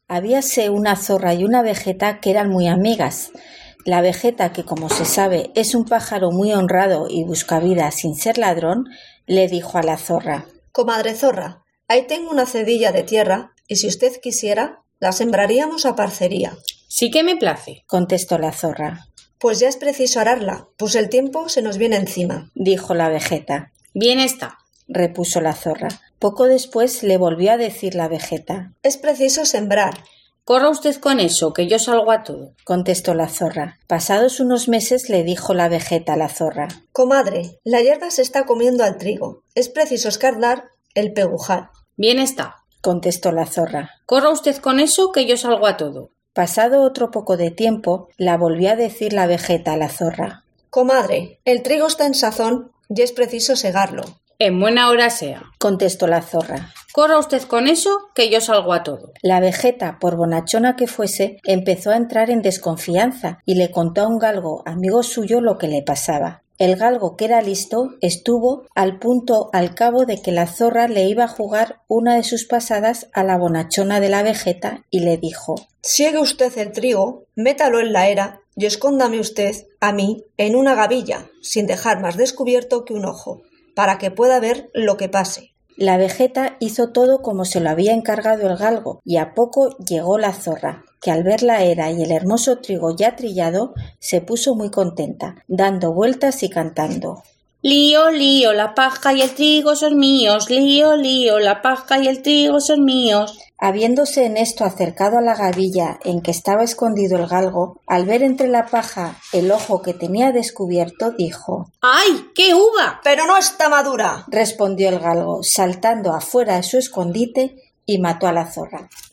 Habíase una zorra y una vejeta que eran muy amigas. La vejeta, que como se sabe es un pájaro muy honrado y busca vida sin ser ladrón, le dijo a la zorra: «Comadre zorra, ahí tengo una cedilla de tierra y si usted quisiera, la sembraríamos a parcería». «Sí que me place», contestó la zorra. «Pues ya es preciso ararla, pues el tiempo se nos viene encima», dijo la vejeta. «Bien está», repuso la zorra. Poco después le volvió a decir la vejeta: «Es preciso sembrar». «Corra usted con eso, que yo salgo a todo», contestó la zorra. Pasados unos meses le dijo la vejeta a la zorra: «Comadre, la hierba se está comiendo al trigo. Es preciso escardar el pegujar». «Bien está», contestó la zorra. «Corra usted con eso, que yo salgo a todo». Pasado otro poco de tiempo, la volvió a decir la vejeta a la zorra: «Comadre, el trigo está en sazón y es preciso segarlo». «En buena hora sea», contestó la zorra. «Corra usted con eso, que yo salgo a todo». La vejeta, por bonachona que fuese, empezó a entrar en desconfianza y le contó a un galgo, amigo suyo, lo que le pasaba. El galgo, que era listo, estuvo al punto al cabo de que la zorra le iba a jugar una de sus pasadas a la bonachona de la vejeta y le dijo: «Siegue usted el trigo, métalo en la era y escóndame usted a mí en una gavilla, sin dejar más descubierto que un ojo, para que pueda ver lo que pase». La vejeta hizo todo como se lo había encargado el galgo, y a poco llegó la zorra, que al ver la era y el hermoso trigo ya trillado, se puso muy contenta, dando vueltas y cantando: «Lío, lío, la paja y el trigo son míos, lío, lío, la paja y el trigo son míos». Habiéndose en esto acercado a la gavilla en que estaba escondido el galgo, al ver entre la paja el ojo que tenía descubierto, dijo: «¡Ay, qué uva!». «Pero no está madura», respondió el galgo, saltando afuera de su escondite y mató a la zorra.